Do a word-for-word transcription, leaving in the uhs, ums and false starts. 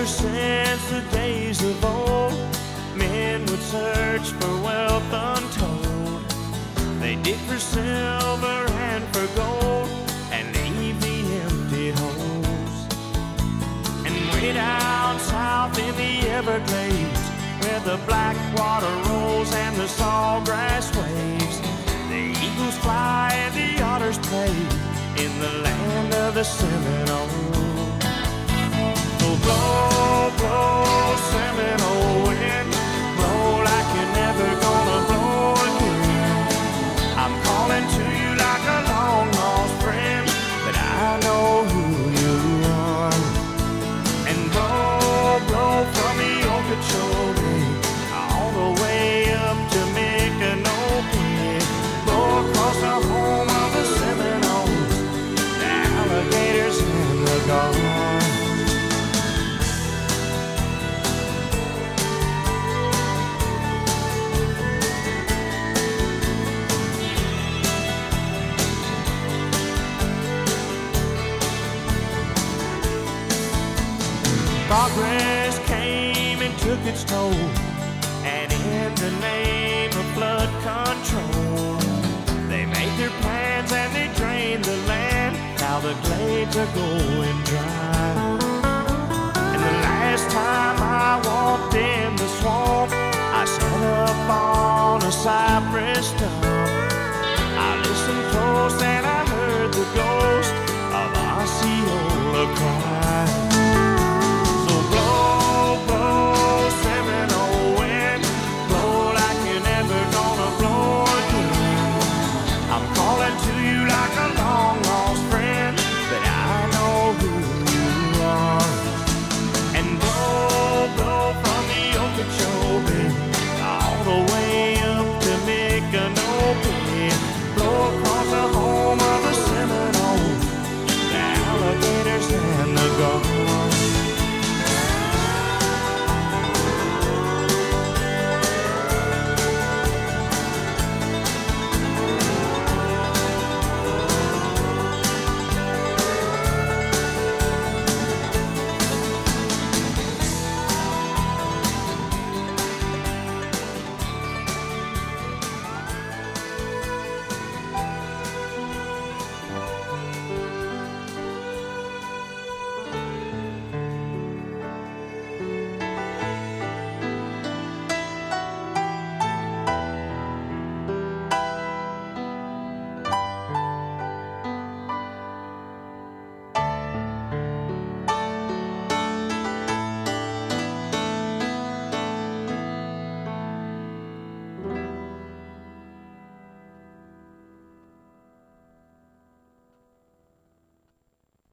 Ever since the days of old, men would search for wealth untold. They dig for silver and for gold and leave the empty holes. And way down south in the Everglades, where the black water rolls and the sawgrass waves, the eagles fly and the otters play in the land of the Seminoles. So blow, blow, Seminole wind, blow like you're never gonna blow again. I'm calling to you like a long lost friend, but I know who you are. And blow, blow from the Okeechobee all the way up to Micanopy. Blow across the home of the Seminoles, the alligators and the gulls. Progress came and took its toll, and in the name of flood control, they made their plans and they drained the land. Now the glades are going dry. And the last time I walked in the swamp, I sat up on a cypress stump. I listened close and I heard the ghost of Osseo